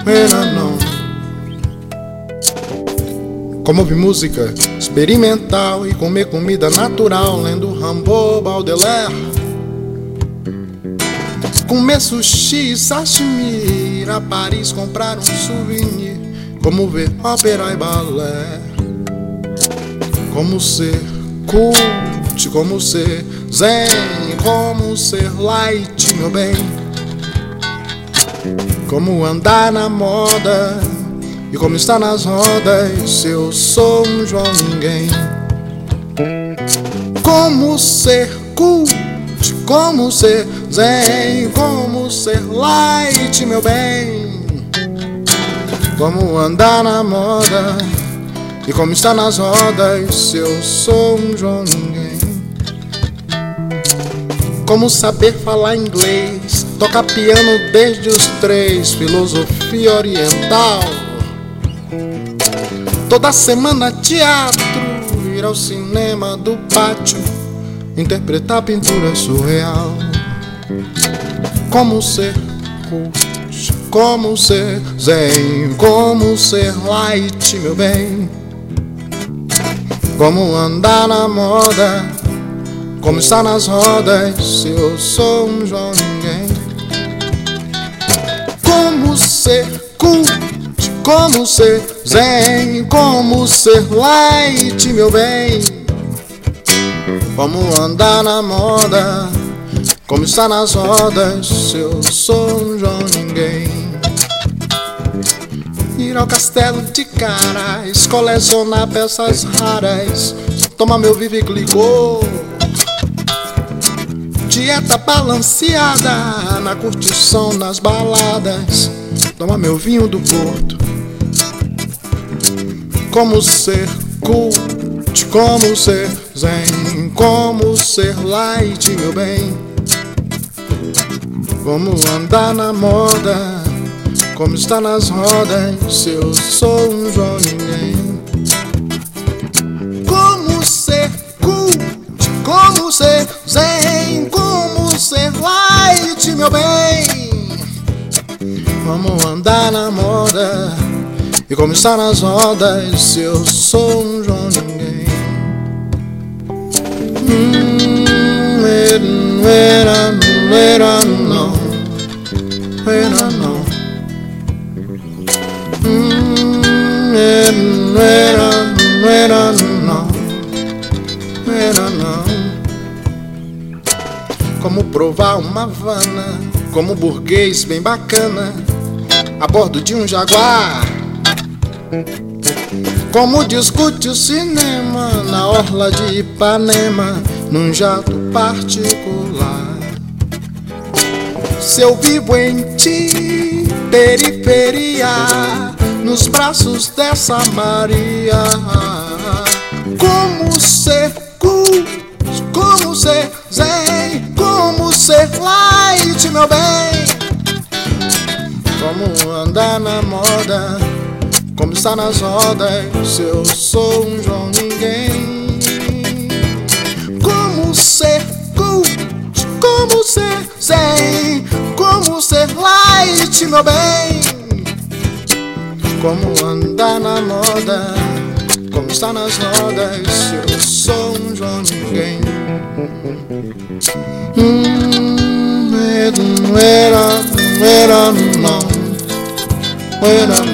era não. Como ouvir música experimental e comer comida natural, lendo Rimbaud, Baudelaire. Comer sushi e sashimi, ir a Paris comprar um souvenir. Como ver ópera e balé. Como ser cult, como ser zen, como ser light, meu bem. Como andar na moda e como estar nas rodas, eu sou um João Ninguém. Como ser cult, como ser zen, como ser light, meu bem. Como andar na moda e como estar nas rodas, eu sou um João Ninguém. Como saber falar inglês, tocar piano desde os 3, filosofia oriental. Toda semana teatro, ir ao cinema do pátio, interpretar pintura surreal. Como ser cult, como ser zen, como ser light, meu bem. Como andar na moda, como estar nas rodas, eu sou um João Ninguém. Como ser cult, como ser zen, como ser light, meu bem. Como andar na moda, como estar nas rodas, eu sou um João Ninguém. Ir ao castelo de Caras, colecionar peças raras, tomar meu Vive Clicô. Dieta balanceada, na curtição, nas baladas, tomar meu vinho do Porto. Como ser cult, como ser zen, como ser light, meu bem. Como andar na moda, como estar nas rodas, eu sou um João Ninguém. Como ser cult, como ser zen, como ser light, meu bem. Como andar na moda e como estar nas rodas, eu sou um João Ninguém. Como provar uma Havana, como burguês bem bacana, a bordo de um Jaguar. Como discute o cinema na orla de Ipanema, num jato particular. Se eu vivo em ti, periferia, nos braços dessa Maria. Como ser cult, como ser zen, como ser light, meu bem. Como andar na moda, como estar nas rodas, eu sou um João Ninguém. Como ser cult, como ser zen, como ser light, meu bem. Como andar na moda, como estar nas rodas, eu sou um João Ninguém. Não era não.